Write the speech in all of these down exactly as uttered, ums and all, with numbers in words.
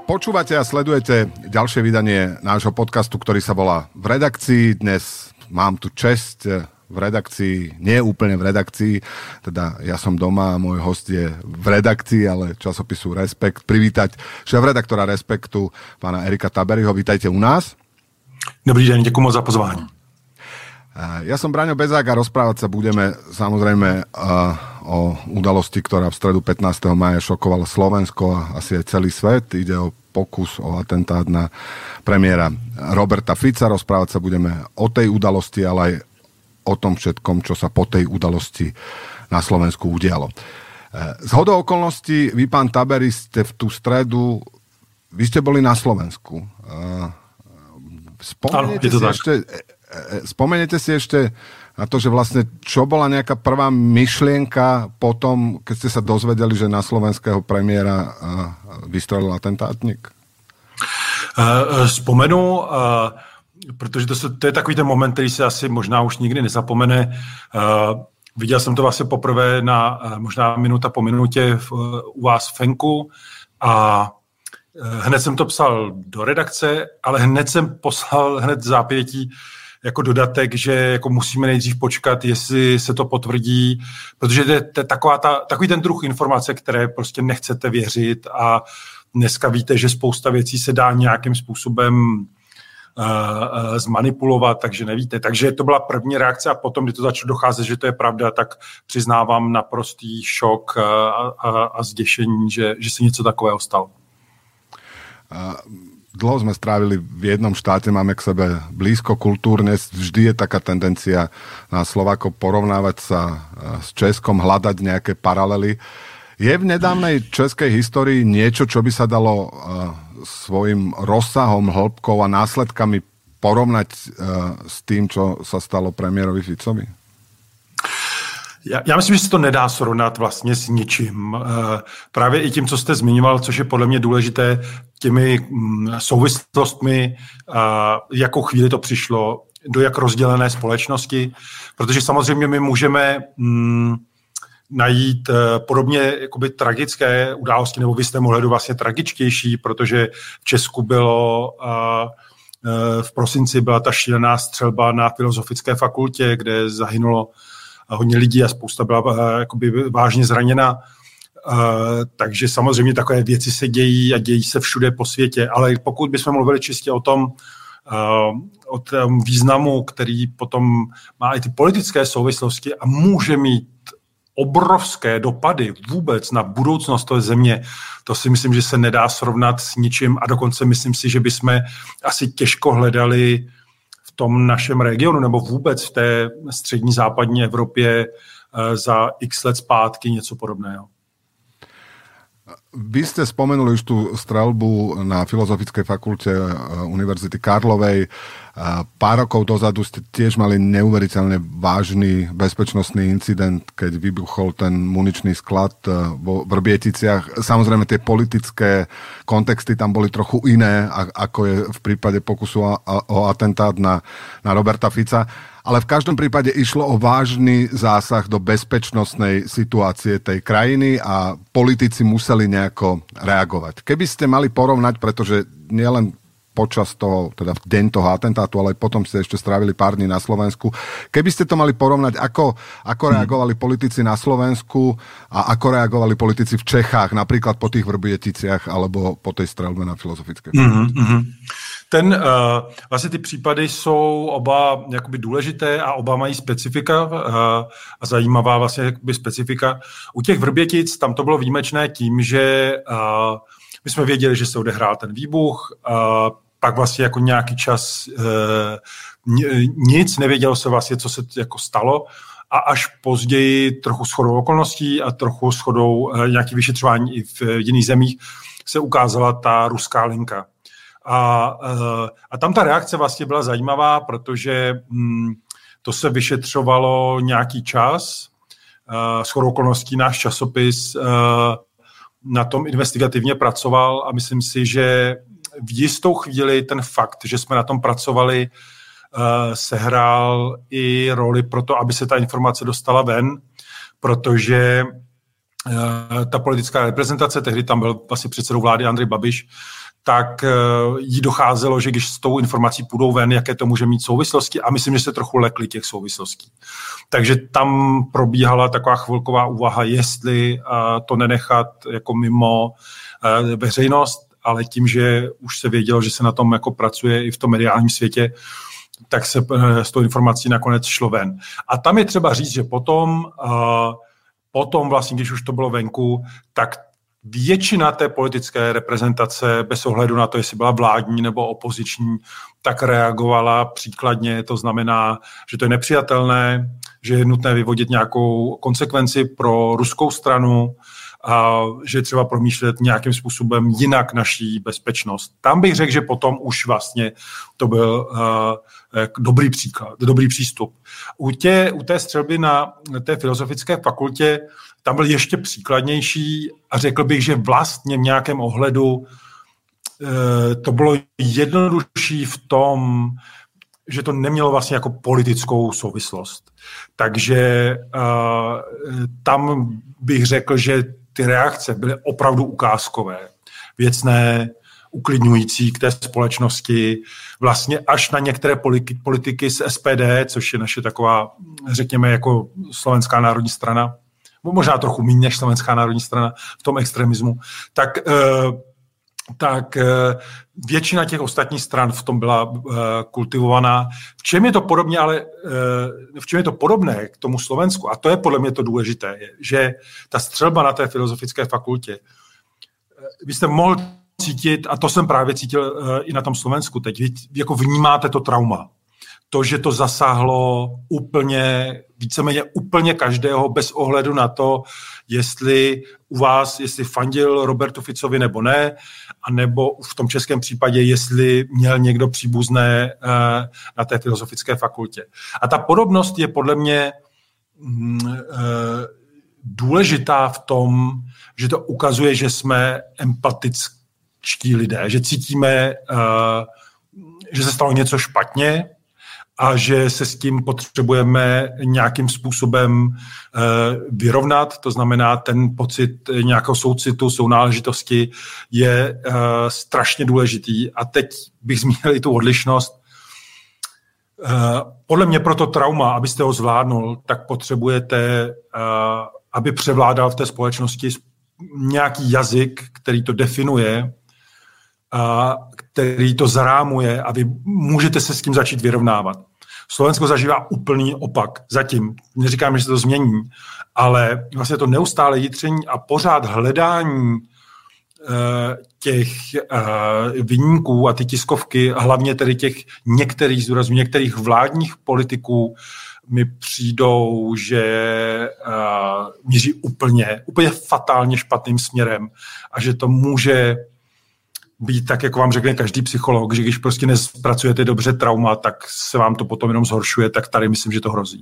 Počúvate a sledujete ďalšie vydanie nášho podcastu, ktorý sa volá V redakcii. Dnes mám tu česť v redakcii, nie úplne v redakcii, teda ja som doma a môj host je v redakcii, ale časopisu Respekt. Privítať šéfredaktora Respektu, pána Erika Taberyho. Vítajte u nás. Dobrý deň, ďakujem za pozvání. Ja som Braňo Bezák a rozprávať sa budeme samozrejme o udalosti, ktorá v stredu pätnásteho mája šokovala Slovensko a asi aj celý svet. Ide o pokus o atentát na premiéra Roberta Fica. Rozprávať sa budeme o tej udalosti, ale aj o tom všetkom, čo sa po tej udalosti na Slovensku udialo. Zhodou okolností, vy, pán Tabery, ste v tú stredu, vy ste boli na Slovensku. Spomeniete si ešte... Spomeniete si ešte na to, že vlastne čo bola nejaká prvá myšlienka potom, keď ste sa dozvedeli, že na slovenského premiéra vystrelil atentátník? Vzpomenu, protože to, jsou, to je takový ten moment, který se asi možná už nikdy nezapomene. Viděl jsem to vlastně poprvé na možná minuta po minutě v, u vás v Fenku a hned jsem to psal do redakce, ale hned jsem poslal hned zápětí jako dodatek, že jako musíme nejdřív počkat, jestli se to potvrdí, protože to je, to je taková ta, takový ten druh informace, které prostě nechcete věřit a dneska víte, že spousta věcí se dá nějakým způsobem uh, uh, zmanipulovat, takže nevíte. Takže to byla první reakce a potom, kdy to začalo docházet, že to je pravda, tak přiznávám naprostý šok a, a, a zděšení, že, že se něco takového stalo. Uh... Dlho sme strávili v jednom štáte, máme k sebe blízko kultúrne, vždy je taká tendencia na Slovákov porovnávať sa s Českom, hľadať nejaké paralely. Je v nedávnej českej histórii niečo, čo by sa dalo svojim rozsahom, hĺbkou a následkami porovnať s tým, čo sa stalo premiérovi Ficovi? Já, já myslím, že se to nedá srovnat vlastně s ničím. Právě i tím, co jste zmiňoval, což je podle mě důležité, těmi souvislostmi, jakou chvíli to přišlo, do jak rozdělené společnosti, protože samozřejmě my můžeme mm, najít podobně jakoby tragické události, nebo v jistém ohledu vlastně tragičtější, protože v Česku bylo... v prosinci byla ta šílená střelba na Filozofické fakultě, kde zahynulo hodně lidí a spousta byla uh, jakoby vážně zraněna. Uh, takže samozřejmě takové věci se dějí a dějí se všude po světě. Ale pokud bychom mluvili čistě o tom, uh, o tom významu, který potom má i ty politické souvislosti a může mít obrovské dopady vůbec na budoucnost té země, to si myslím, že se nedá srovnat s ničím a dokonce myslím si, že bychom asi těžko hledali v tom našem regionu nebo vůbec v té střední západní Evropě za x let zpátky něco podobného. Vy ste spomenuli už tú streľbu na Filozofickej fakulte Univerzity Karlovej. Pár rokov dozadu ste tiež mali neuveriteľne vážny bezpečnostný incident, keď vybuchol ten muničný sklad vo Vrběticích. Samozrejme, tie politické kontexty tam boli trochu iné, ako je v prípade pokusu o atentát na, na Roberta Fica. Ale v každom prípade išlo o vážny zásah do bezpečnostnej situácie tej krajiny a politici museli nejako reagovať. Keby ste mali porovnať, pretože nielen počas toho, teda v deň toho atentátu, ale aj potom ste ešte strávili pár dní na Slovensku, keby ste to mali porovnať, ako, ako reagovali politici na Slovensku a ako reagovali politici v Čechách, napríklad po tých Vrběticích alebo po tej streľbe na Filozofické. Mm-hmm. Ten, uh, vlastně ty případy jsou oba jakoby důležité a oba mají specifika uh, a zajímavá vlastně jakoby specifika. U těch Vrbětic tam to bylo výjimečné tím, že uh, my jsme věděli, že se odehrál ten výbuch, uh, pak vlastně jako nějaký čas uh, nic, nevědělo se vlastně, co se jako stalo a až později trochu shodou okolností a trochu shodou uh, nějaký vyšetřování i v jiných zemích se ukázala ta ruská linka. A, a tam ta reakce vlastně byla zajímavá, protože hm, to se vyšetřovalo nějaký čas. Shodou okolností náš časopis na tom investigativně pracoval a myslím si, že v jistou chvíli ten fakt, že jsme na tom pracovali, sehrál i roli pro to, aby se ta informace dostala ven, protože ta politická reprezentace, tehdy tam byl vlastně předsedou vlády Andrej Babiš, tak jí docházelo, že když s tou informací půjdou ven, jaké to může mít souvislosti a myslím, že se trochu lekli těch souvislostí. Takže tam probíhala taková chvilková úvaha, jestli to nenechat jako mimo veřejnost, ale tím, že už se vědělo, že se na tom jako pracuje i v tom mediálním světě, tak se s tou informací nakonec šlo ven. A tam je třeba říct, že potom, potom vlastně, když už to bylo venku, tak většina té politické reprezentace, bez ohledu na to, jestli byla vládní nebo opoziční, tak reagovala příkladně. To znamená, že to je nepřijatelné, že je nutné vyvodit nějakou konsekvenci pro ruskou stranu, a že je třeba promýšlet nějakým způsobem jinak naší bezpečnost. Tam bych řekl, že potom už vlastně to byl uh, dobrý příklad, dobrý přístup. U, tě, u té střelby na té filozofické fakultě tam byl ještě příkladnější a řekl bych, že vlastně v nějakém ohledu uh, to bylo jednodušší v tom, že to nemělo vlastně jako politickou souvislost. Takže uh, tam bych řekl, že ty reakce byly opravdu ukázkové, věcné, uklidňující k té společnosti, vlastně až na některé politiky z S P D, což je naše taková, řekněme, jako Slovenská národní strana, možná trochu méně než Slovenská národní strana v tom extremismu, tak, tak většina těch ostatních stran v tom byla kultivovaná. V čem je to podobně, ale v čem je to podobné k tomu Slovensku, a to je podle mě to důležité, je, že ta střelba na té filozofické fakultě, vy jste mohl cítit, a to jsem právě cítil i na tom Slovensku teď, vy jako vnímáte to trauma. To, že to zasáhlo úplně, víceméně úplně každého, bez ohledu na to, jestli u vás, jestli fandil Robertu Ficovi nebo ne, anebo v tom českém případě, jestli měl někdo příbuzné eh, na té filozofické fakultě. A ta podobnost je podle mě hm, eh, důležitá v tom, že to ukazuje, že jsme empatičtí lidé, že cítíme, eh, že se stalo něco špatně, a že se s tím potřebujeme nějakým způsobem e, vyrovnat. To znamená, ten pocit nějakého soucitu, sounáležitosti je e, strašně důležitý. A teď bych zmínil i tu odlišnost. E, podle mě pro to trauma, abyste ho zvládnul, tak potřebujete, e, aby převládal v té společnosti nějaký jazyk, který to definuje, a který to zarámuje a vy můžete se s tím začít vyrovnávat. Slovensko zažívá úplný opak zatím. Neříkám, že se to změní, ale vlastně to neustále jitření a pořád hledání e, těch e, viníků a ty tiskovky, hlavně tedy těch některých, zdůrazňuji, některých vládních politiků mi přijdou, že e, míří úplně, úplně fatálně špatným směrem a že to může být tak, jako vám řekne každý psycholog, že když prostě nespracujete dobře trauma, tak se vám to potom jenom zhoršuje, tak tady myslím, že to hrozí.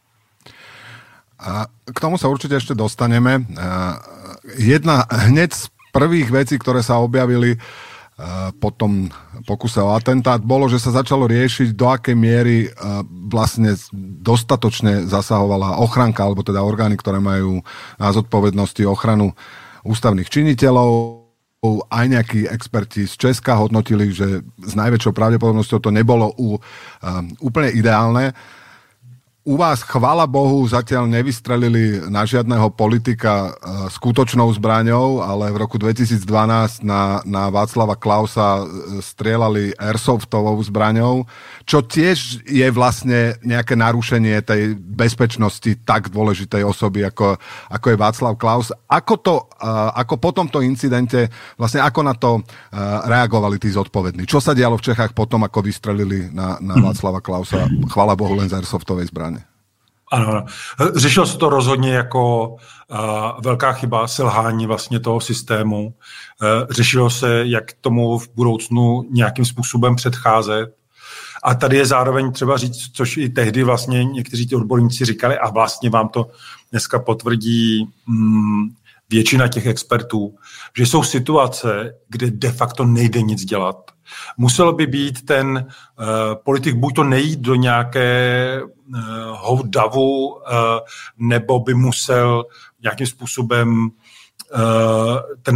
A k tomu sa určite ešte dostaneme. Jedna hneď z prvých vecí, ktoré sa objavili po tom pokuse o atentát, bolo, že sa začalo riešiť, do akej miery vlastne dostatočne zasahovala ochranka, alebo teda orgány, ktoré majú na zodpovednosti ochranu ústavných činiteľov. Aj nejakí experti z Česka hodnotili, že s najväčšou pravdepodobnosťou to nebolo u, um, úplne ideálne. U vás, chvála Bohu, zatiaľ nevystrelili na žiadneho politika uh, skutočnou zbraňou, ale v roku dvetisícdvanásť na, na Václava Klausa strieľali airsoftovou zbraňou, čo tiež je vlastne nejaké narušenie tej bezpečnosti tak dôležitej osoby, ako, ako je Václav Klaus. Ako to, uh, ako po tomto incidente, vlastne ako na to uh, reagovali tí zodpovední? Čo sa dialo v Čechách potom, ako vystrelili na, na Václava Klausa, chvála Bohu, len z airsoftovej zbraně? Ano, ano. Řešilo se to rozhodně jako uh, velká chyba, selhání vlastně toho systému. Uh, řešilo se, jak tomu v budoucnu nějakým způsobem předcházet. A tady je zároveň třeba říct, což i tehdy vlastně někteří ti odborníci říkali, a vlastně vám to dneska potvrdí mm, většina těch expertů, že jsou situace, kde de facto nejde nic dělat. Musel by být ten uh, politik buď to nejít do nějaké uh, davu, uh, nebo by musel nějakým způsobem uh, ten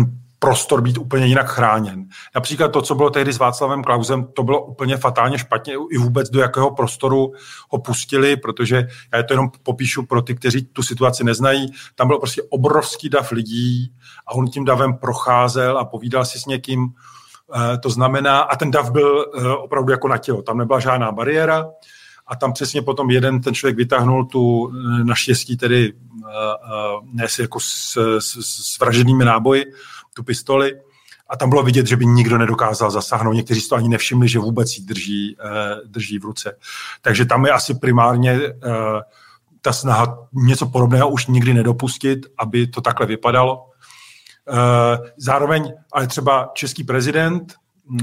prostor být úplně jinak chráněn. Například to, co bylo tehdy s Václavem Klausem, to bylo úplně fatálně špatně i vůbec do jakého prostoru ho pustili, protože já to jenom popíšu pro ty, kteří tu situaci neznají. Tam byl prostě obrovský dav lidí a on tím davem procházel a povídal si s někým. To znamená, a ten dav byl opravdu jako na tělo, tam nebyla žádná bariéra a tam přesně potom jeden ten člověk vytáhnul tu naštěstí tedy ne si jako s, s, s vraženými náboji, tu pistoli a tam bylo vidět, že by nikdo nedokázal zasáhnout. Někteří si to ani nevšimli, že vůbec ji drží, drží v ruce. Takže tam je asi primárně ta snaha něco podobného už nikdy nedopustit, aby to takhle vypadalo. Zároveň, ale třeba český prezident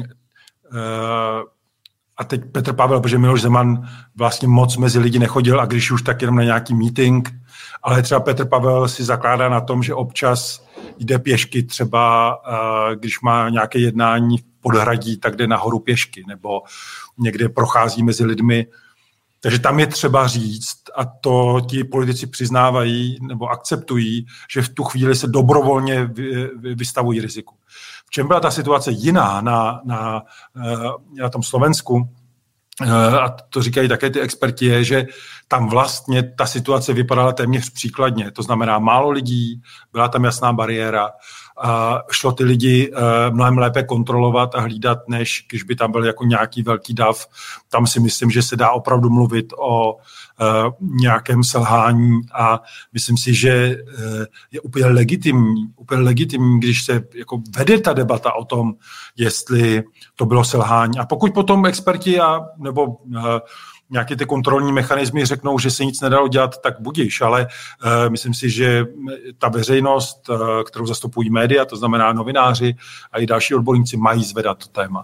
a teď Petr Pavel, protože Miloš Zeman vlastně moc mezi lidi nechodil a když už tak jenom na nějaký meeting, ale třeba Petr Pavel si zakládá na tom, že občas jde pěšky, třeba když má nějaké jednání v podhradí, tak jde nahoru pěšky nebo někde prochází mezi lidmi. Takže tam je třeba říct, a to ti politici přiznávají nebo akceptují, že v tu chvíli se dobrovolně vystavují riziku. V čem byla ta situace jiná na, na, na tom Slovensku, a to říkají také ty experti, je, že tam vlastně ta situace vypadala téměř příkladně. To znamená málo lidí, byla tam jasná bariéra, a šlo ty lidi mnohem lépe kontrolovat a hlídat, než když by tam byl jako nějaký velký dav. Tam si myslím, že se dá opravdu mluvit o nějakém selhání a myslím si, že je úplně legitimní, úplně legitimní, když se jako vede ta debata o tom, jestli to bylo selhání. A pokud potom experti a, nebo uh, nějaké ty kontrolní mechanismy řeknou, že se nic nedalo dělat, tak budíš, ale uh, myslím si, že ta veřejnost, uh, kterou zastupují média, to znamená novináři a i další odborníci, mají zvedat to téma.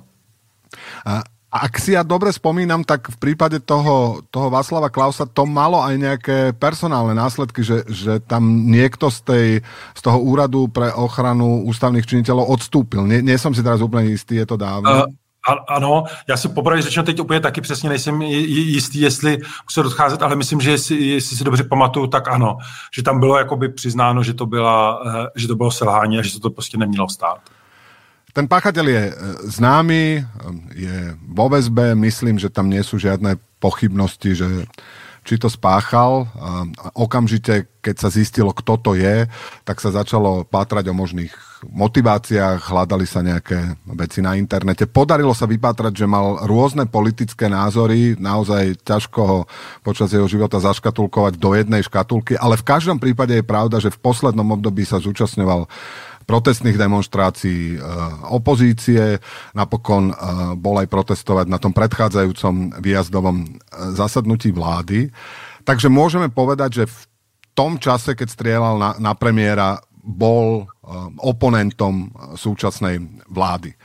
A ak si ja dobre spomínam, tak v prípade toho, toho Václava Klausa to malo aj nejaké personálne následky, že, že tam niekto z, tej, z toho úradu pre ochranu ústavných činiteľov odstúpil. Nie, nie som si teraz úplne istý, je to dávno. Uh, ano, já si popravdě řečeno teď úplně taky přesně nejsem jistý, jestli musel odcházet, ale myslím, že jestli, jestli si dobře pamatuju, tak ano. Že tam bylo jakoby přiznáno, že to, byla, že to bylo selhání a že se to prostě nemělo stát. Ten páchateľ je známy, je vo väzbe, myslím, že tam nie sú žiadne pochybnosti, že či to spáchal. A okamžite, keď sa zistilo, kto to je, tak sa začalo pátrať o možných motiváciách, hľadali sa nejaké veci na internete. Podarilo sa vypátrať, že mal rôzne politické názory, naozaj ťažko ho počas jeho života zaškatulkovať do jednej škatulky, ale v každom prípade je pravda, že v poslednom období sa zúčastňoval protestných demonštrácií opozície, napokon bol aj protestovať na tom predchádzajúcom výjazdovom zasadnutí vlády. Takže môžeme povedať, že v tom čase, keď strieľal na, na premiéra, bol oponentom súčasnej vlády.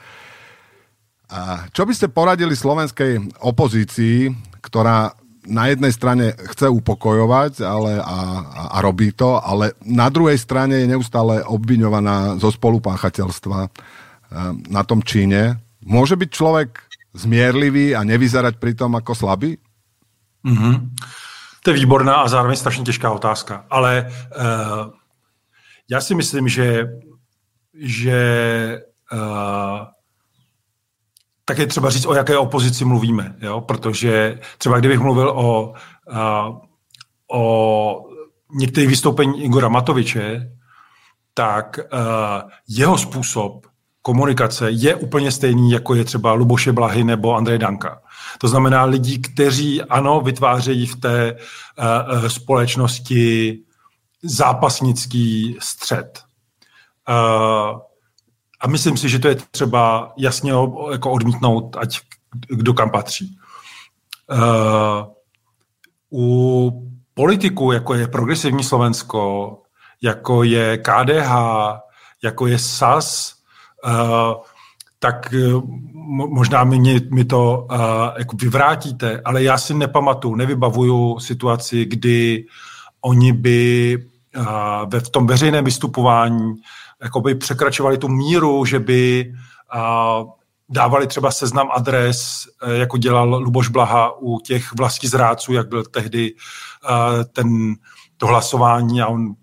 Čo by ste poradili slovenskej opozícii, ktorá na jednej strane chce upokojovať ale, a, a, a robí to, ale na druhej strane je neustále obviňovaná zo spolupáchateľstva na tom čine. Môže byť človek zmierlivý a nevyzerať pritom ako slabý? Mm-hmm. To je výborná a zároveň strašně těžká otázka. Ale uh, já si myslím, že, že uh, tak je třeba říct, o jaké opozici mluvíme, jo? Protože třeba kdybych mluvil o, uh, o některých vystoupení Igora Matoviče, tak uh, jeho způsob komunikace je úplně stejný, jako je třeba Luboše Blahy nebo Andrej Danka. To znamená lidí, kteří ano, vytvářejí v té uh, společnosti zápasnický střed. Uh, A myslím si, že to je třeba jasně jako odmítnout, ať kdo kam patří. Uh, u politiků, jako je Progresivní Slovensko, jako je K D H, jako je S A S, uh, tak možná mi, mi to uh, jako vyvrátíte, ale já si nepamatuju, nevybavuju situaci, kdy oni by uh, ve v tom veřejném vystupování jakoby překračovali tu míru, že by uh, dávali třeba seznam adres, uh, jako dělal Luboš Blaha u těch vlastizrádců, jak byl tehdy uh, ten, to hlasování a on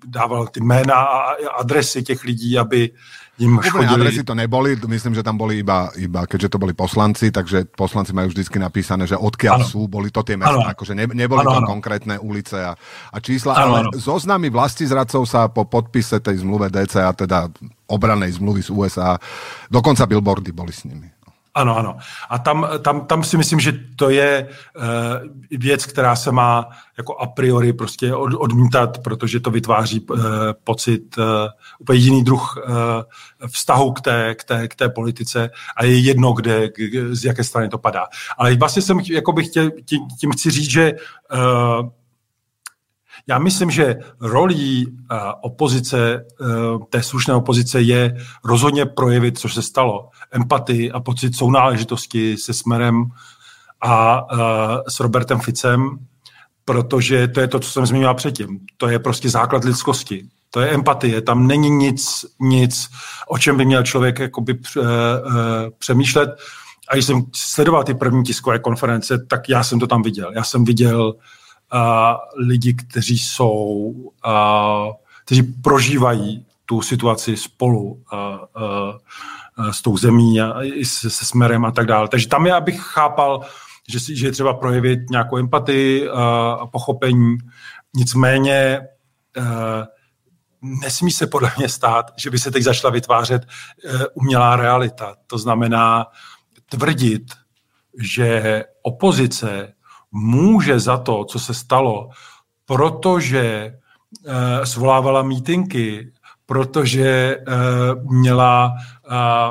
dával ty jména a adresy těch lidí, aby jim Úplne škodili. Adresy to neboli, myslím, že tam boli iba, iba keďže to boli poslanci, takže poslanci majú vždycky napísané, že odkiaľ ano. sú, boli to tie mestá, akože ne, neboli ano, to ano. konkrétne ulice a, a čísla, ano, ale ano. zoznamy vlastizradcov sa po podpise tej zmluve dé cé á, teda obranej zmluvy z ú es á, dokonca billboardy boli s nimi. Ano, ano. A tam, tam, tam si myslím, že to je uh, věc, která se má jako a priori prostě od, odmítat, protože to vytváří uh, pocit, uh, úplně jiný druh uh, vztahu k té, k, té, k té politice a je jedno, kde, k, z jaké strany to padá. Ale vlastně jsem jako bych chtěl, tím, tím chci říct, že uh, já myslím, že rolí uh, opozice, uh, té slušné opozice je rozhodně projevit, co se stalo. Empatii a pocit sounáležitosti se Smerem a uh, s Robertem Ficem, protože to je to, co jsem zmínila předtím. To je prostě základ lidskosti. To je empatie. Tam není nic, nic o čem by měl člověk jakoby, uh, uh, přemýšlet. A když jsem sledoval ty první tiskové konference, tak já jsem to tam viděl. Já jsem viděl Uh, lidi, kteří jsou, uh, kteří prožívají tu situaci spolu uh, uh, s tou zemí a i se, se Smerem a tak dále. Takže tam já bych chápal, že, si, že je třeba projevit nějakou empatii uh, a pochopení. Nicméně uh, nesmí se podle mě stát, že by se teď začala vytvářet uh, umělá realita. To znamená tvrdit, že opozice může za to, co se stalo, protože eh, svolávala mítinky, protože eh, měla eh,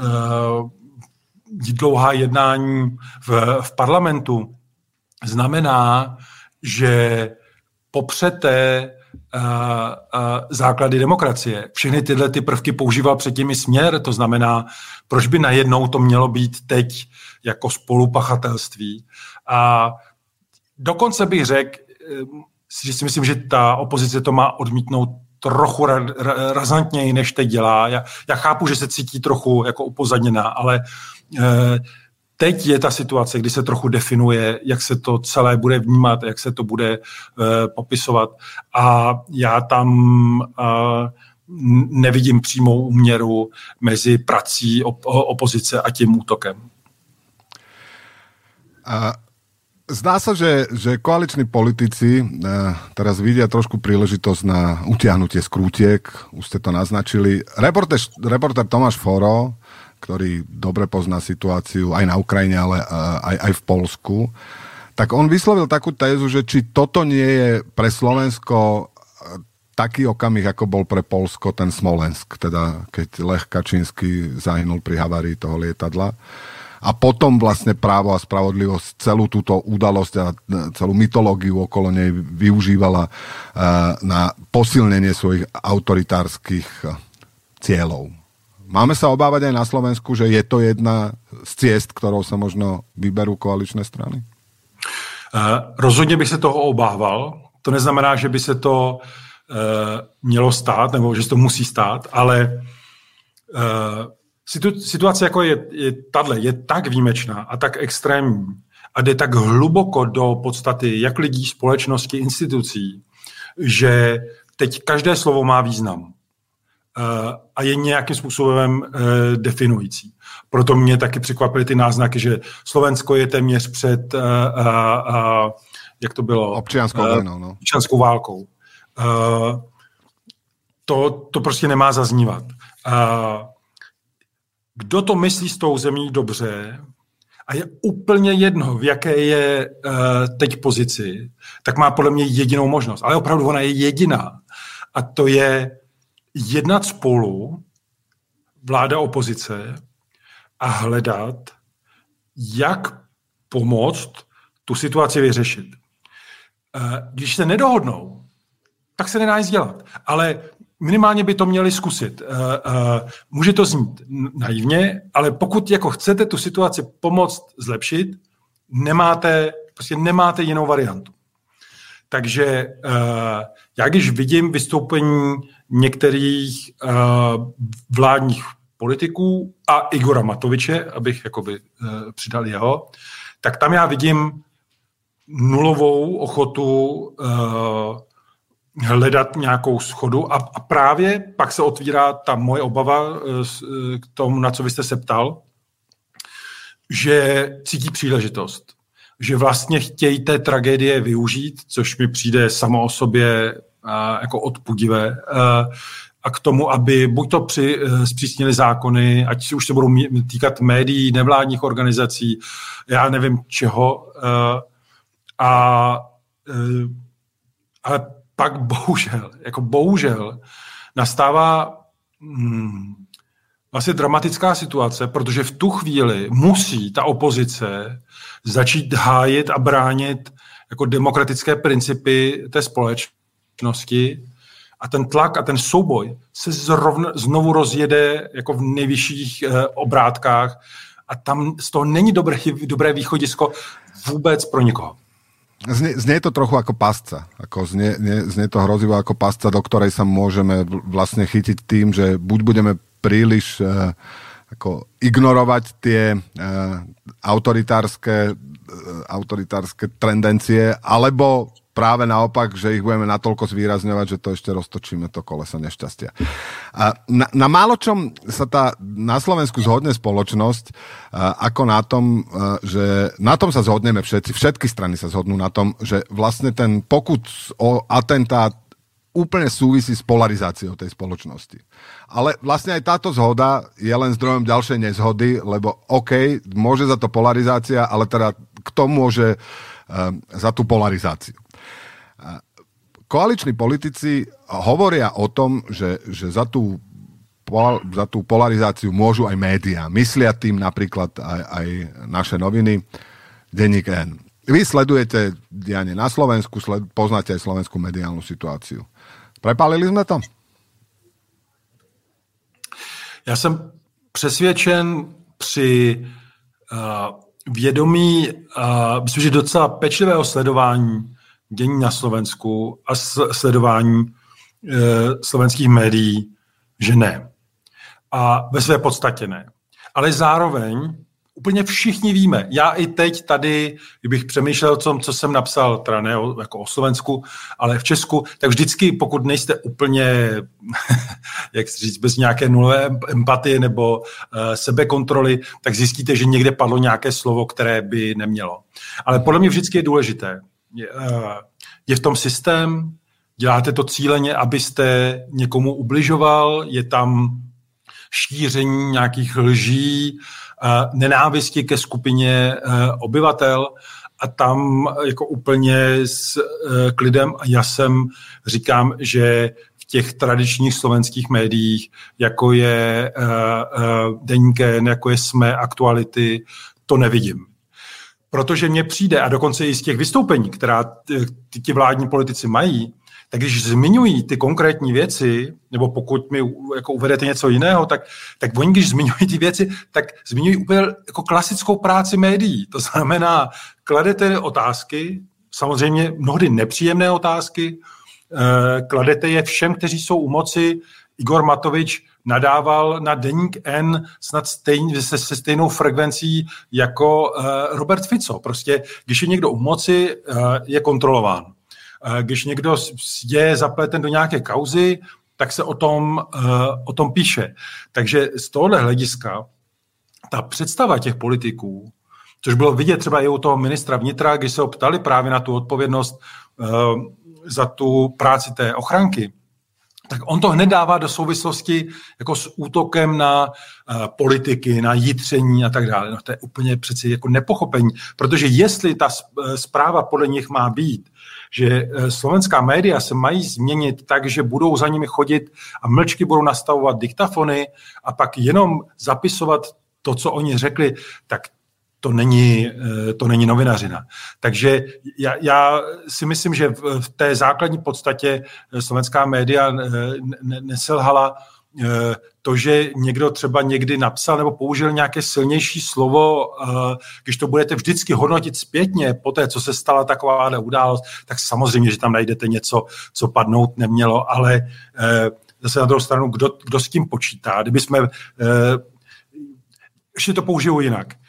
eh, dlouhá jednání v, v parlamentu, znamená, že popřete eh, eh, základy demokracie. Všechny tyhle ty prvky používal předtím i Směr, to znamená, proč by najednou to mělo být teď jako spolupachatelství. A dokonce bych řekl, že si myslím, že ta opozice to má odmítnout trochu ra, ra, razantněji, než teď dělá. Já, já chápu, že se cítí trochu jako upozadněná, ale eh, teď je ta situace, kdy se trochu definuje, jak se to celé bude vnímat, jak se to bude eh, popisovat. A já tam eh, nevidím přímou úměru mezi prací op- opozice a tím útokem. A zdá sa, že, že koaliční politici teraz vidia trošku príležitosť na utiahnutie skrútiek, už ste to naznačili. Reportér, reportér Tomáš Foro, ktorý dobre pozná situáciu aj na Ukrajine, ale aj, aj v Poľsku, tak on vyslovil takú tézu, že či toto nie je pre Slovensko taký okamih, ako bol pre Poľsko ten Smolensk, teda keď Lech Kačínsky zahynul pri havárii toho lietadla. A potom vlastne Právo a spravodlivosť celú túto udalosť a celú mytológiu okolo nej využívala na posilnenie svojich autoritárskych cieľov. Máme sa obávať aj na Slovensku, že je to jedna z ciest, ktorou sa možno vyberú koaličné strany? Uh, rozhodně bych se toho obával. To neznamená, že by se to uh, mělo stát, nebo že se to musí stát, ale uh, situace, jako je, je tato, je tak výjimečná a tak extrémní a jde tak hluboko do podstaty jak lidí, společnosti, institucí, že teď každé slovo má význam uh, a je nějakým způsobem uh, definující. Proto mě taky překvapily ty náznaky, že Slovensko je téměř před, uh, uh, uh, jak to bylo? Občianskou vojnou, no. Občianskou válkou. Uh, to, to prostě nemá zaznívat. Uh, Kdo to myslí s tou zemí dobře a je úplně jedno, v jaké je uh, teď pozici, tak má podle mě jedinou možnost. Ale opravdu ona je jediná. A to je jednat spolu, vláda opozice, a hledat, jak pomoct tu situaci vyřešit. Uh, když se nedohodnou, tak se nedá nic dělat. Ale minimálně by to měli zkusit. Uh, uh, může to znít naivně, ale pokud jako chcete tu situaci pomoct zlepšit, nemáte, prostě nemáte jinou variantu. Takže uh, já když vidím vystoupení některých uh, vládních politiků a Igora Matoviče, abych jakoby uh, přidal jeho, tak tam já vidím nulovou ochotu uh, hledat nějakou schodu a, a právě pak se otvírá ta moje obava k tomu, na co vy jste se ptal, že cítí příležitost, že vlastně chtějí té tragédie využít, což mi přijde samo o sobě jako odpudivé, a k tomu, aby buď to při, zpřísnili zákony, ať si už se budou týkat médií, nevládních organizací, já nevím čeho, a, ale pak bohužel, jako bohužel nastává hmm, vlastně dramatická situace, protože v tu chvíli musí ta opozice začít hájit a bránit jako demokratické principy té společnosti a ten tlak a ten souboj se zrovna, znovu rozjede jako v nejvyšších eh, obrátkách a tam z toho není dobré, dobré východisko vůbec pro nikoho. Znie, znie to trochu ako pasca. Ako znie, nie, znie to hrozivo ako pasca, do ktorej sa môžeme vlastne chytiť tým, že buď budeme príliš uh, ako ignorovať tie uh, autoritárske, uh, autoritárske tendencie, alebo práve naopak, že ich budeme natoľko zvýrazňovať, že to ešte roztočíme to koleso nešťastia. A na, na málo čom sa tá na Slovensku zhodne spoločnosť, ako na tom, že na tom sa zhodneme všetci, všetky strany sa zhodnú na tom, že vlastne ten pokus o atentát úplne súvisí s polarizáciou tej spoločnosti. Ale vlastne aj táto zhoda je len zdrojom ďalšej nezhody, lebo OK, môže za to polarizácia, ale teda kto môže za tú polarizáciu? Koaliční politici hovoria o tom, že, že za, tú, za tú polarizáciu môžu aj médiá. Myslia tým napríklad aj, aj naše noviny, denník N. Vy sledujete dianie na Slovensku, sled, poznáte aj slovenskú mediálnu situáciu. Prepálili sme to? Já jsem přesvědčen při uh, vědomí, uh, myslím, že docela pečlivého sledování dění na Slovensku a sledování e, slovenských médií, že ne. A ve své podstatě ne. Ale zároveň úplně všichni víme, já i teď tady, kdybych přemýšlel o tom, co jsem napsal, teda ne o, jako o Slovensku, ale v Česku, tak vždycky, pokud nejste úplně, jak si říct, bez nějaké nulové empatie nebo uh, sebekontroly, tak zjistíte, že někde padlo nějaké slovo, které by nemělo. Ale podle mě vždycky je důležité, Je, je v tom systém, děláte to cíleně, abyste někomu ubližoval, je tam šíření nějakých lží, nenávisti ke skupině obyvatel a tam jako úplně s klidem a jasem říkám, že v těch tradičních slovenských médiích, jako je Deník N, jako je SME, Aktuality, to nevidím. Protože mně přijde, a dokonce i z těch vystoupení, která ti vládní politici mají, tak když zmiňují ty konkrétní věci, nebo pokud mi jako uvedete něco jiného, tak, tak oni, když zmiňují ty věci, tak zmiňují úplně jako klasickou práci médií. To znamená, kladete otázky, samozřejmě mnohdy nepříjemné otázky, kladete je všem, kteří jsou u moci. Igor Matovič nadával na Deník N snad stejn, se, se stejnou frekvencí jako uh, Robert Fico. Prostě, když je někdo u moci, uh, je kontrolován. Uh, když někdo je zapleten do nějaké kauzy, tak se o tom, uh, o tom píše. Takže z tohohle hlediska ta představa těch politiků, což bylo vidět třeba i u toho ministra vnitra, když se ho ptali právě na tu odpovědnost uh, za tu práci té ochranky, tak on to hned dává do souvislosti jako s útokem na uh, politiky, na jitření a tak dále. No to je úplně přeci jako nepochopení, protože jestli ta zpráva podle nich má být, že uh, slovenská média se mají změnit tak, že budou za nimi chodit a mlčky budou nastavovat diktafony a pak jenom zapisovat to, co oni řekli, tak to není, to není novinařina. Takže já, já si myslím, že v té základní podstatě slovenská média neselhala to, že někdo třeba někdy napsal nebo použil nějaké silnější slovo, když to budete vždycky hodnotit zpětně po té, co se stala taková událost, tak samozřejmě, že tam najdete něco, co padnout nemělo, ale zase na druhou stranu, kdo, kdo s tím počítá? Kdyby jsme, ještě to použiju jinak.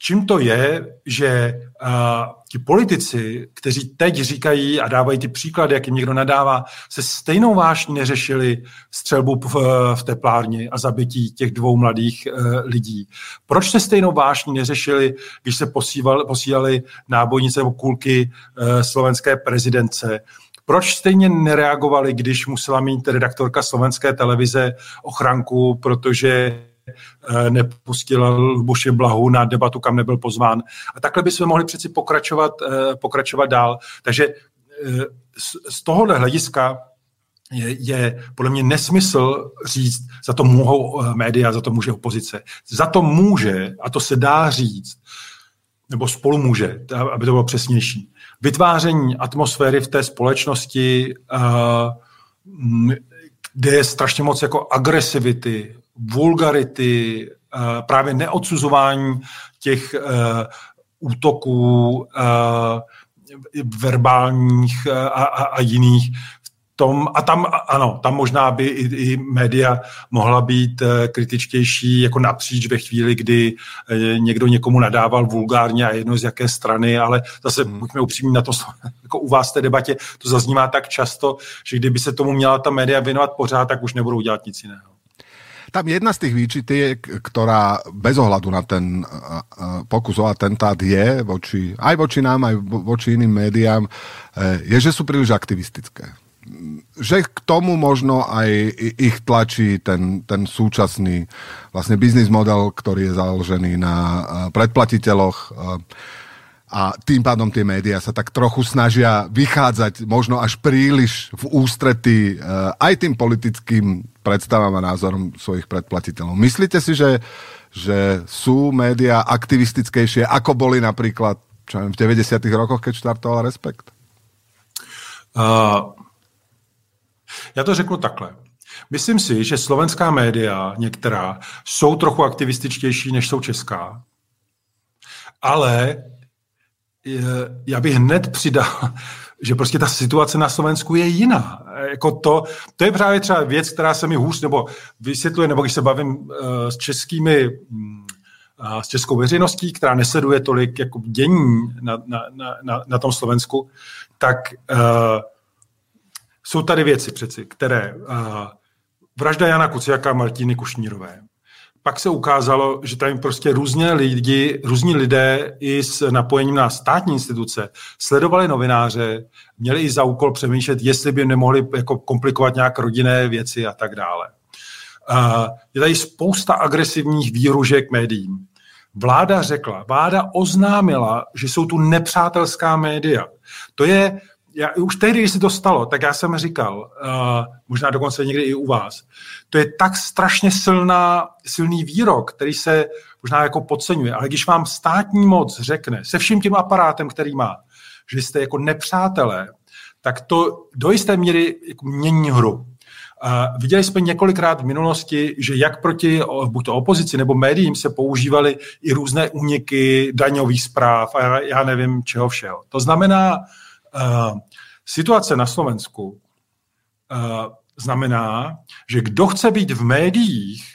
čím to je, že uh, ti politici, kteří teď říkají a dávají ty příklady, jak jim někdo nadává, se stejnou vášní neřešili střelbu v, v teplárně a zabití těch dvou mladých uh, lidí. Proč se stejnou vášní neřešili, když se posíval, posílali nábojnice nebo kulky uh, slovenské prezidentce? Proč stejně nereagovali, když musela mít redaktorka slovenské televize ochranku, protože nepustila Luboše Blahu na debatu, kam nebyl pozván. A takhle bychom mohli přeci pokračovat, pokračovat dál. Takže z tohohle hlediska je, je podle mě nesmysl říct, za to mohou média, za to může opozice. Za to může, a to se dá říct, nebo spolu může, aby to bylo přesnější, vytváření atmosféry v té společnosti, kde je strašně moc jako agresivity, vulgarity, právě neodsuzování těch útoků verbálních a, a, a jiných. Tom, a tam, ano, tam možná by i, i média mohla být kritičtější jako napříč ve chvíli, kdy někdo někomu nadával vulgárně a jedno z jaké strany, ale zase buďme upřímní na to, jako u vás v té debatě, to zaznívá tak často, že kdyby se tomu měla ta média věnovat pořád, tak už nebudou dělat nic jiného. Tam jedna z tých výčitiek, ktorá bez ohľadu na ten pokus o atentát je voči, aj voči nám, aj voči iným médiám, je, že sú príliš aktivistické. Že k tomu možno aj ich tlačí ten, ten súčasný vlastne biznis model, ktorý je založený na predplatiteľoch, a tým pádom tie médiá sa tak trochu snažia vychádzať možno až príliš v ústretí aj tým politickým predstavám a názorom svojich predplatiteľov. Myslíte si, že, že sú médiá aktivistickejšie, ako boli napríklad čo neviem, v deväťdesiatych rokoch, keď štartoval Respekt? Uh, já to řeknu takhle. Myslím si, že slovenská média, některá, jsou trochu aktivističtější, než jsou česká, ale já bych hned přidal, že prostě ta situace na Slovensku je jiná. Jako to, to je právě třeba věc, která se mi hůř nebo vysvětluje, nebo když se bavím uh, s českými, uh, s českou veřejností, která nesleduje tolik jako dění na, na, na, na tom Slovensku, tak uh, jsou tady věci přeci, které uh, vražda Jana Kuciaka a Martiny Kušnírové. Pak se ukázalo, že tam prostě různě lidi, různí lidé i s napojením na státní instituce sledovali novináře, měli i za úkol přemýšlet, jestli by nemohli jako komplikovat nějak rodinné věci a tak dále. Uh, je tady spousta agresivních výhružek médiím. Vláda řekla, vláda oznámila, že jsou tu nepřátelská média. To je, já, už tehdy, když se to stalo, tak já jsem říkal, uh, možná dokonce někdy i u vás, to je tak strašně silná, silný výrok, který se možná jako podceňuje, ale když vám státní moc řekne, se vším tím aparátem, který má, že jste jako nepřátelé, tak to do jisté míry jako mění hru. Uh, viděli jsme několikrát v minulosti, že jak proti buď to opozici nebo médiím se používaly i různé úniky daňových zpráv a já nevím čeho všeho. To znamená, uh, situace na Slovensku uh, znamená, že kdo chce být v médiích,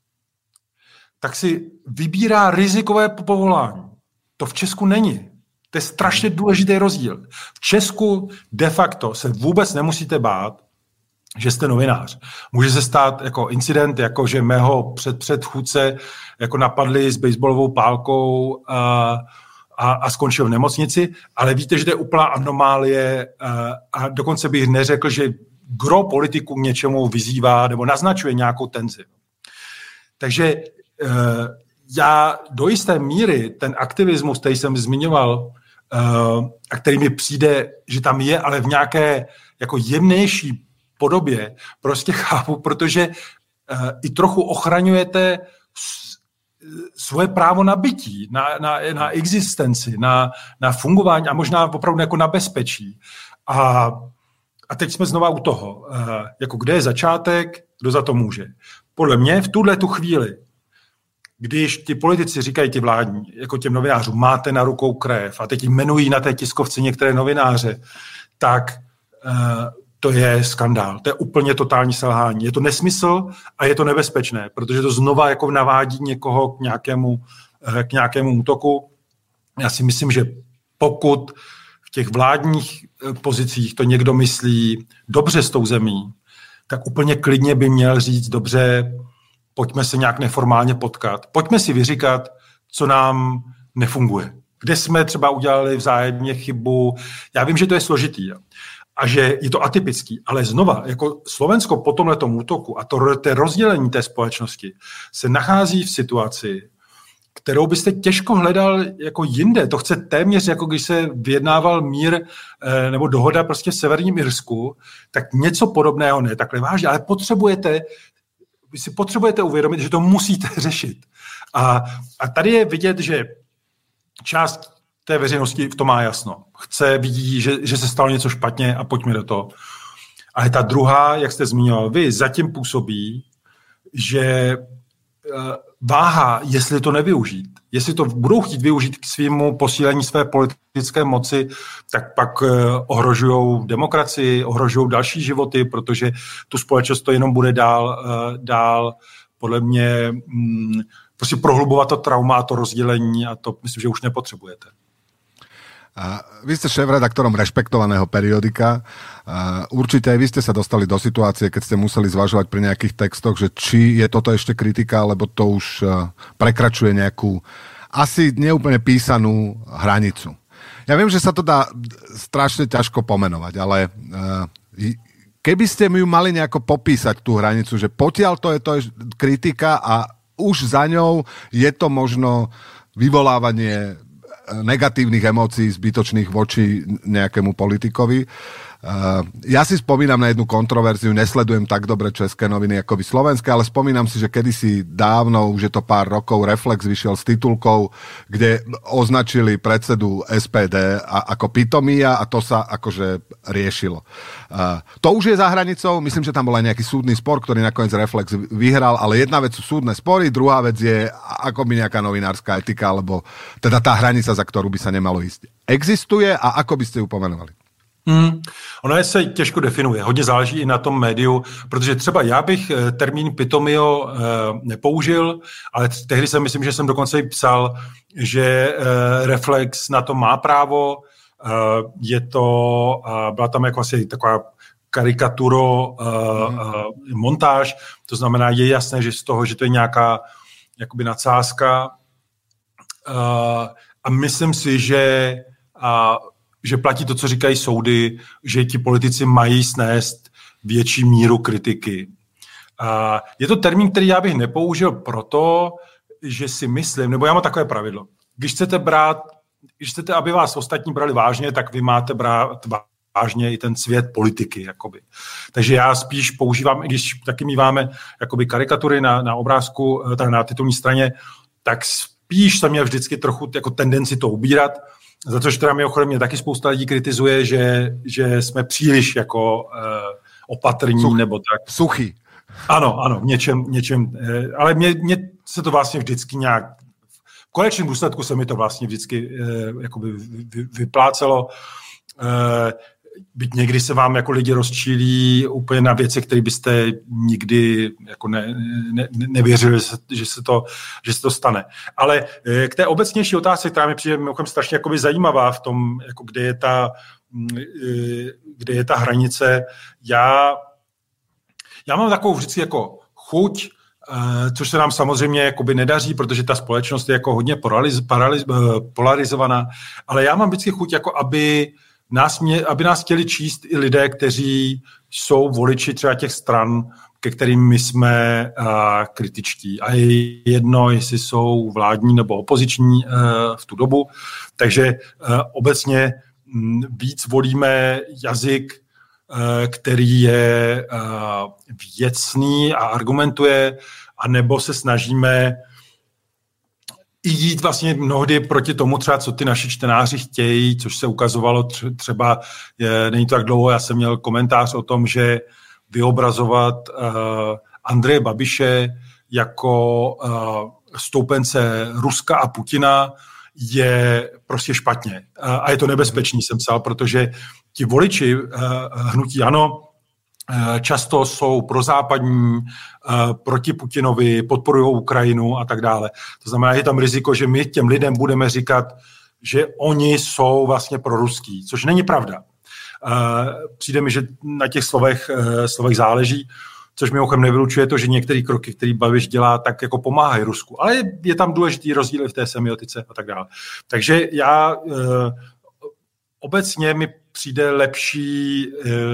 tak si vybírá rizikové povolání. To v Česku není. To je strašně důležitý rozdíl. V Česku de facto se vůbec nemusíte bát, že jste novinář. Může se stát jako incident, jako že mého předpředchůdce jako napadli s baseballovou pálkou a, a, a skončil v nemocnici, ale víte, že to je úplná anomálie a, a dokonce bych neřekl, že gro politiků k něčemu vyzývá nebo naznačuje nějakou tenzi. Takže uh, já do jisté míry ten aktivismus, který jsem zmiňoval uh, a který mi přijde, že tam je, ale v nějaké jako jemnější podobě, prostě chápu, protože uh, i trochu ochraňujete s, svoje právo na bytí, na, na, na existenci, na, na fungování a možná opravdu jako na bezpečí. A A teď jsme znova u toho, jako kde je začátek, kdo za to může. Podle mě v tuhle tu chvíli, když ti politici říkají ti vládní, jako těm novinářům, máte na rukou krev a teď jmenují na té tiskovce některé novináře, tak to je skandál. To je úplně totální selhání. Je to nesmysl a je to nebezpečné, protože to znova jako navádí někoho k nějakému k nějakému útoku. Já si myslím, že pokud v těch vládních pozicích to někdo myslí dobře s tou zemí, tak úplně klidně by měl říct, dobře, pojďme se nějak neformálně potkat, pojďme si vyříkat, co nám nefunguje. Kde jsme třeba udělali vzájemně chybu. Já vím, že to je složitý a že je to atypický, ale znova, jako Slovensko po tomhletom útoku a to, to rozdělení té společnosti se nachází v situaci, kterou byste těžko hledal jako jinde. To chce téměř, jako když se vyjednával mír eh, nebo dohoda prostě v Severním Irsku, tak něco podobného, ne takhle vážně, ale potřebujete, vy si potřebujete uvědomit, že to musíte řešit. A, a tady je vidět, že část té veřejnosti v tom má jasno. Chce, vidí, že, že se stalo něco špatně a pojďme do toho. Ale ta druhá, jak jste zmínil vy, zatím působí, že váha, jestli to nevyužít. Jestli to budou chtít využít k svému posílení své politické moci, tak pak ohrožují demokracii, ohrožují další životy, protože tu společnost to jenom bude dál, dál podle mě prostě prohlubovat to trauma a to rozdělení a to myslím, že už nepotřebujete. A vy ste šéfredaktorom rešpektovaného periodika. A určite aj vy ste sa dostali do situácie, keď ste museli zvažovať pri nejakých textoch, že či je toto ešte kritika, alebo to už prekračuje nejakú asi neúplne písanú hranicu. Ja viem, že sa to dá strašne ťažko pomenovať, ale keby ste mi ju mali nejako popísať tú hranicu, že potiaľ to je to kritika a už za ňou je to možno vyvolávanie negatívnych emócií zbytočných voči nejakému politikovi. Uh, ja si spomínam na jednu kontroverziu, nesledujem tak dobre české noviny ako vy slovenské, ale spomínam si, že kedysi dávno, už je to pár rokov, Reflex vyšiel s titulkou, kde označili predsedu es pé dé a, ako pitomia a to sa akože riešilo. Uh, to už je za hranicou, myslím, že tam bol aj nejaký súdny spor, ktorý nakoniec Reflex vyhral, ale jedna vec sú súdne spory, druhá vec je ako by nejaká novinárska etika, alebo teda tá hranica, za ktorú by sa nemalo ísť. Existuje a ako by ste ju pomenovali? Hmm. Ono se těžko definuje, hodně záleží i na tom médiu, protože třeba já bych termín pitomio e, nepoužil, ale tehdy jsem myslím, že jsem dokonce i psal, že e, Reflex na to má právo, e, je to, e, byla tam jako asi taková karikaturo, e, hmm. e, montáž, to znamená, je jasné, že z toho, že to je nějaká jakoby nadsázka e, a myslím si, že a, že platí to, co říkají soudy, že ti politici mají snést větší míru kritiky. A je to termín, který já bych nepoužil proto, že si myslím, nebo já mám takové pravidlo. Když chcete brát, když chcete, aby vás ostatní brali vážně, tak vy máte brát vážně i ten svět politiky. Jakoby. Takže já spíš používám, když taky míváme jakoby karikatury na, na obrázku, teda na titulní straně, tak spíš jsem měl vždycky trochu jako tendenci to ubírat, za což teda mimochodem mě taky spousta lidí kritizuje, že, že jsme příliš jako eh, opatrní Such, nebo tak. Suchý. Ano, ano, v něčem, něčem eh, ale mě, mě se to vlastně vždycky nějak, v konečném důsledku se mi to vlastně vždycky eh, jakoby vy, vyplácelo. Eh, byť někdy se vám jako lidi rozčílí úplně na věci, které byste nikdy jako ne, ne, nevěřili, že se, že, se to, že se to stane. Ale k té obecnější otázce, která mi přijde mimochodem strašně jakoby zajímavá v tom, jako kde je ta, kde je ta hranice, já, já mám takovou vždycky jako chuť, což se nám samozřejmě jakoby nedaří, protože ta společnost je jako hodně polariz, paraliz, polarizovaná, ale já mám vždycky chuť, jako aby Nás mě, aby nás chtěli číst i lidé, kteří jsou voliči třeba těch stran, ke kterým my jsme uh, kritičtí. A je jedno, jestli jsou vládní nebo opoziční uh, v tu dobu. Takže uh, obecně m, víc volíme jazyk, uh, který je uh, věcný a argumentuje, anebo se snažíme i jít vlastně mnohdy proti tomu třeba, co ty naši čtenáři chtějí, což se ukazovalo třeba, je, není to tak dlouho, já jsem měl komentář o tom, že vyobrazovat uh, Andreje Babiše jako uh, stoupence Ruska a Putina je prostě špatně. Uh, a je to nebezpečný, jsem psal, protože ti voliči uh, hnutí ANO často jsou prozápadní, proti Putinovi, podporují Ukrajinu a tak dále. To znamená, je tam riziko, že my těm lidem budeme říkat, že oni jsou vlastně proruský, což není pravda. Přijde mi, že na těch slovech, slovech záleží, což mimochodem nevylučuje to, že některé kroky, které Babiš dělá, tak jako pomáhají Rusku. Ale je, je tam důležitý rozdíl v té semiotice a tak dále. Takže já obecně mi přijde lepší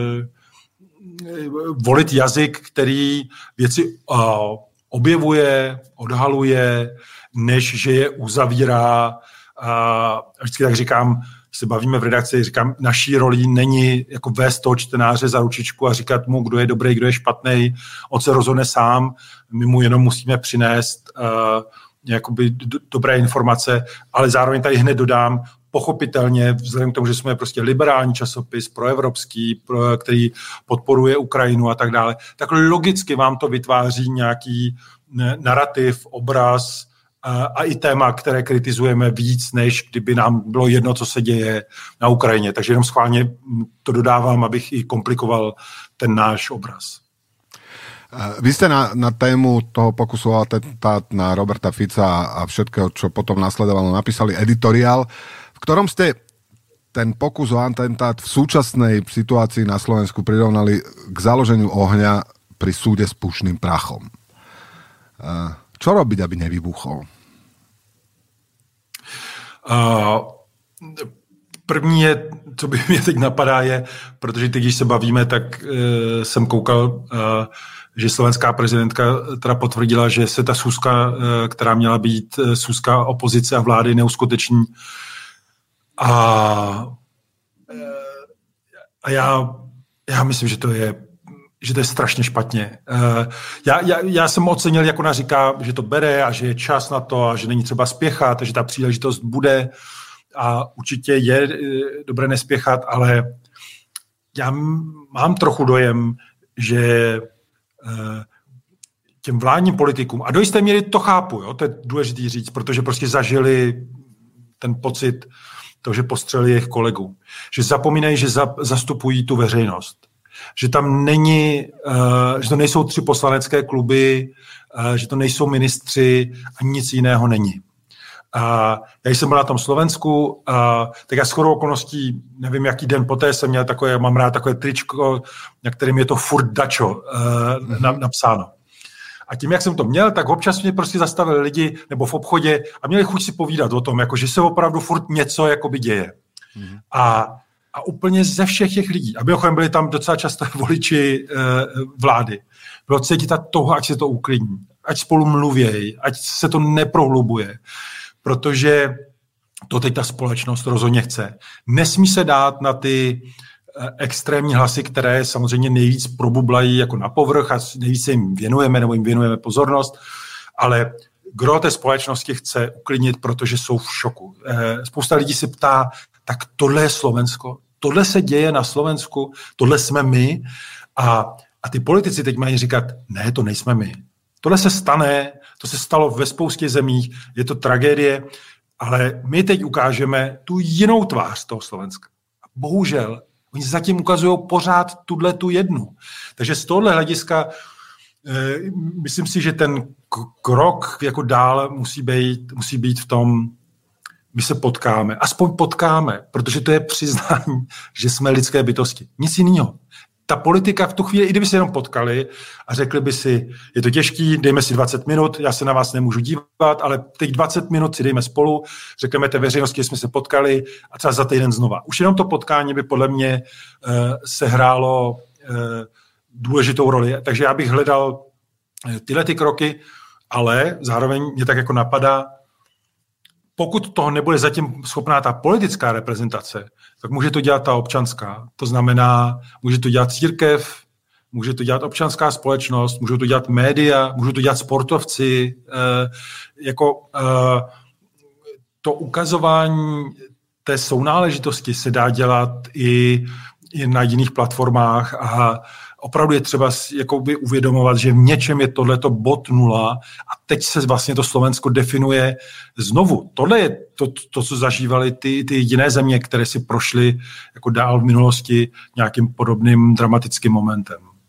volit jazyk, který věci objevuje, odhaluje, než že je uzavírá. A vždycky tak říkám, když se bavíme v redakci, říkám, naší rolí není jako vést toho čtenáře za ručičku a říkat mu, kdo je dobrý, kdo je špatný. On se rozhodne sám, my mu jenom musíme přinést uh, jakoby do, dobré informace, ale zároveň tady hned dodám, pochopitelně, vzhledem k tomu, že jsme prostě liberální časopis, proevropský, pro, který podporuje Ukrajinu a tak dále, tak logicky vám to vytváří nějaký narrativ, obraz a, a i téma, které kritizujeme víc, než kdyby nám bylo jedno, co se děje na Ukrajině. Takže jenom schválně to dodávám, abych i komplikoval ten náš obraz. Vy ste na, na tému toho pokusu o atentát na Roberta Fica a všetkého, čo potom nasledovalo, napísali editoriál, v ktorom ste ten pokus o atentát v súčasnej situácii na Slovensku prirovnali k založeniu ohňa pri súde s pušným prachom. Čo robiť, aby nevybuchol? Uh, první je, co by mě teď napadá, je, protože teď, když se bavíme, tak uh, jsem koukal, uh, že slovenská prezidentka teda potvrdila, že se ta schůzka, uh, která měla být uh, schůzka opozice a vlády, neuskuteční. A, a já, já myslím, že to je, že to je strašně špatně. Já, já, já jsem ocenil, jak ona říká, že to bere a že je čas na to a že není třeba spěchat, že ta příležitost bude a určitě je dobré nespěchat, ale já mám trochu dojem, že těm vládním politikům, a do jisté míry to chápu, jo, to je důležitý říct, protože prostě zažili ten pocit to, že postřelili jejich kolegů. Že zapomínají, že za, zastupují tu veřejnost. Že tam není, uh, že to nejsou tři poslanecké kluby, uh, že to nejsou ministři a nic jiného není. Uh, já jsem byl na tom Slovensku, uh, tak já shodou okolností, nevím, jaký den poté jsem měl takové, mám rád takové tričko, na kterém je to furt dačo uh, mm-hmm. na, napsáno. A tím, jak jsem to měl, tak občas mě prostě zastavili lidi nebo v obchodě a měli chuť si povídat o tom, jako, že se opravdu furt něco jakoby děje. Mm. A, a úplně ze všech těch lidí, a mimochodem byli tam docela často voliči e, vlády, bylo cítit toho, ať se to uklidní, ať spolu mluvějí, ať se to neprohlubuje, protože to teď ta společnost rozhodně chce. Nesmí se dát na ty extrémní hlasy, které samozřejmě nejvíc probublají jako na povrch a nejvíc jim věnujeme nebo jim věnujeme pozornost, ale gro té společnosti chce uklidnit, protože jsou v šoku. Spousta lidí se ptá, tak tohle je Slovensko, tohle se děje na Slovensku, tohle jsme my a, a ty politici teď mají říkat, ne, to nejsme my. Tohle se stane, to se stalo ve spoustě zemích, je to tragédie, ale my teď ukážeme tu jinou tvář toho Slovenska. Bohužel oni zatím ukazují pořád tuhle tu jednu. Takže z tohohle hlediska e, myslím si, že ten krok jako dál musí být, musí být v tom, my se potkáme. Aspoň potkáme, protože to je přiznání, že jsme lidské bytosti. Nic jiného. Ta politika v tu chvíli, i kdyby se jenom potkali a řekli by si, je to těžký, dejme si dvacet minut, já se na vás nemůžu dívat, ale teď dvacet minut si dejme spolu, řekneme té veřejnosti, že jsme se potkali a třeba za týden znova. Už jenom to potkání by podle mě uh, sehrálo uh, důležitou roli. Takže já bych hledal uh, tyhle ty kroky, ale zároveň mě tak jako napadá, pokud toho nebude zatím schopná ta politická reprezentace, tak může to dělat ta občanská. To znamená, může to dělat církev, může to dělat občanská společnost, můžou to dělat média, můžou to dělat sportovci. Eh, jako eh, to ukazování té sounáležitosti se dá dělat i, i na jiných platformách a opravdu je třeba jakoby uvědomovat, že v něčem je tohleto bod nula a teď se vlastně to Slovensko definuje znovu. Tohle je to, to co zažívali ty, ty jiné země, které si prošly jako dál v minulosti nějakým podobným dramatickým momentem.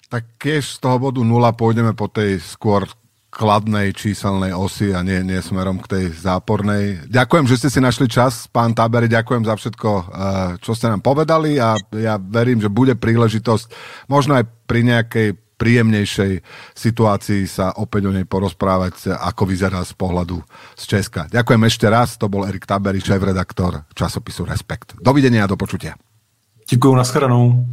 Tak tiež z toho bodu nula pôjdeme po tej skôr kladnej číselnej osy a nie, nie smerom k tej zápornej. Ďakujem, že ste si našli čas, pán Táberi, ďakujem za všetko, čo ste nám povedali a ja verím, že bude príležitosť možno aj pri nejakej príjemnejšej situácii sa opäť o nej porozprávať, ako vyzerá z pohľadu z Česka. Ďakujem ešte raz, to bol Erik Táberi, šéf-redaktor časopisu Respekt. Dovidenia a do počutia. Ďakujem, nashledanou.